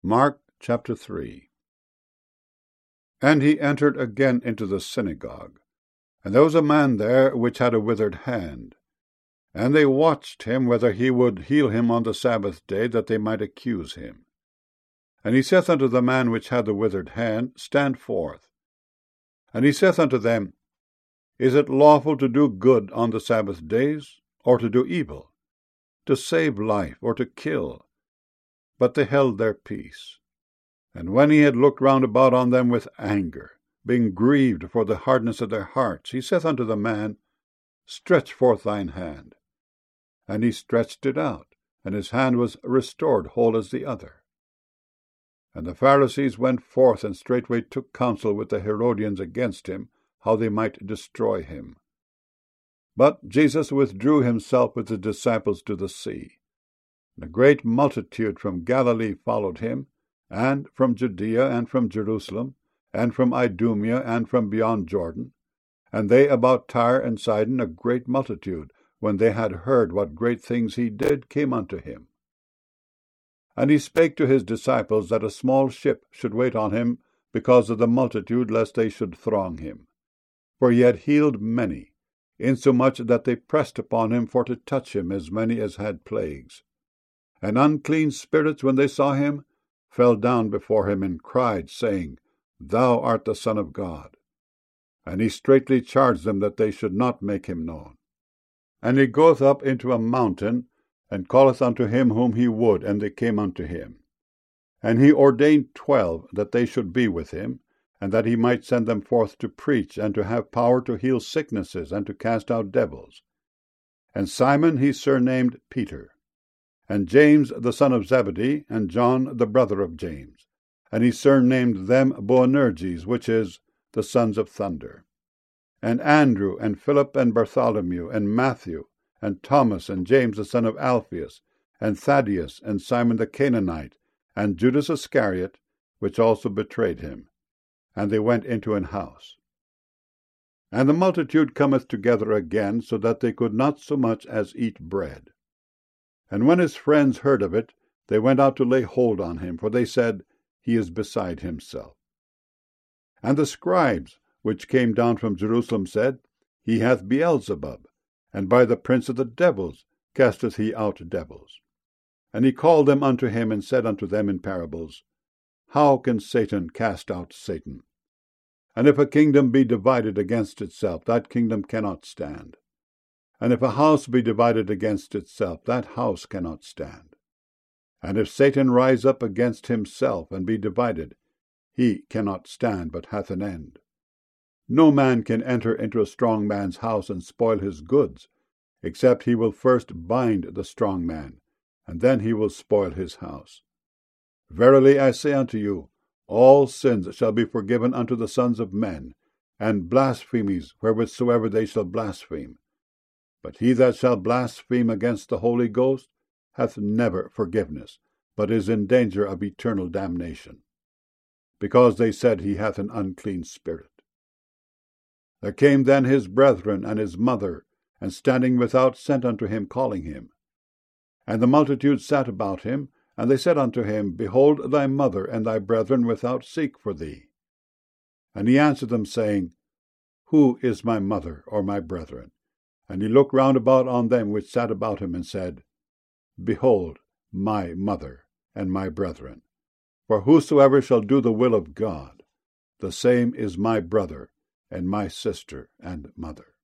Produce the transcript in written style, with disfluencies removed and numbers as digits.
Mark chapter 3. And he entered again into the synagogue, and there was a man there which had a withered hand. And they watched him whether he would heal him on the Sabbath day, that they might accuse him. And he saith unto the man which had the withered hand, Stand forth. And he saith unto them, Is it lawful to do good on the Sabbath days, or to do evil, to save life, or to kill? But they held their peace. And when he had looked round about on them with anger, being grieved for the hardness of their hearts, he saith unto the man, Stretch forth thine hand. And he stretched it out, and his hand was restored whole as the other. And the Pharisees went forth, and straightway took counsel with the Herodians against him, how they might destroy him. But Jesus withdrew himself with his disciples to the sea. And a great multitude from Galilee followed him, and from Judea, and from Jerusalem, and from Idumea, and from beyond Jordan. And they about Tyre and Sidon, a great multitude, when they had heard what great things he did, came unto him. And he spake to his disciples that a small ship should wait on him, because of the multitude, lest they should throng him. For he had healed many, insomuch that they pressed upon him for to touch him, as many as had plagues. And unclean spirits, when they saw him, fell down before him, and cried, saying, Thou art the Son of God. And he straitly charged them that they should not make him known. And he goeth up into a mountain, and calleth unto him whom he would, and they came unto him. And he ordained 12, that they should be with him, and that he might send them forth to preach, and to have power to heal sicknesses, and to cast out devils. And Simon he surnamed Peter, and James the son of Zebedee, and John the brother of James. And he surnamed them Boanerges, which is, the sons of thunder. And Andrew, and Philip, and Bartholomew, and Matthew, and Thomas, and James the son of Alphaeus, and Thaddeus, and Simon the Canaanite, and Judas Iscariot, which also betrayed him. And they went into an house. And the multitude cometh together again, so that they could not so much as eat bread. And when his friends heard of it, they went out to lay hold on him, for they said, He is beside himself. And the scribes, which came down from Jerusalem, said, He hath Beelzebub, and by the prince of the devils casteth he out devils. And he called them unto him, and said unto them in parables, How can Satan cast out Satan? And if a kingdom be divided against itself, that kingdom cannot stand. And if a house be divided against itself, that house cannot stand. And if Satan rise up against himself, and be divided, he cannot stand, but hath an end. No man can enter into a strong man's house and spoil his goods, except he will first bind the strong man, and then he will spoil his house. Verily I say unto you, all sins shall be forgiven unto the sons of men, and blasphemies wherewithsoever they shall blaspheme. But he that shall blaspheme against the Holy Ghost hath never forgiveness, but is in danger of eternal damnation, because they said he hath an unclean spirit. There came then his brethren and his mother, and standing without sent unto him, calling him. And the multitude sat about him, and they said unto him, Behold, thy mother and thy brethren without seek for thee. And he answered them, saying, Who is my mother or my brethren? And he looked round about on them which sat about him, and said, Behold, my mother and my brethren. For whosoever shall do the will of God, the same is my brother, and my sister, and mother.